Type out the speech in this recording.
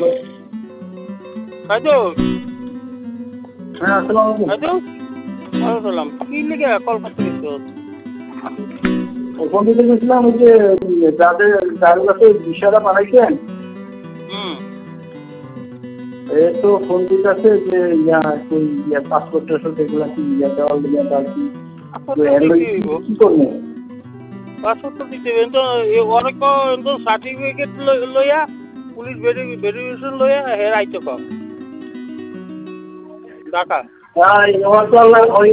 হয়তো হ্যাঁ, আসসালামু আলাইকুম। হয়তো সালাম কি লিখে কল করতে গেছো? ফোন দিতে গেছিলাম ওই যে যাদের কাছে বিষয়টা পাঠাইছেন তো ফোন দিতে আছে যে পাসপোর্ট টাসপোর্ট এগুলা কি দেওয়াল দিলেন আর কি কি করবো? পাসপোর্ট তো দিতে হবে তো অনেক সার্টিফিকেট লইয়া পুলিশ ভেরিফিকেশন লইয়া হের আইতে কম ঢাকা। ওই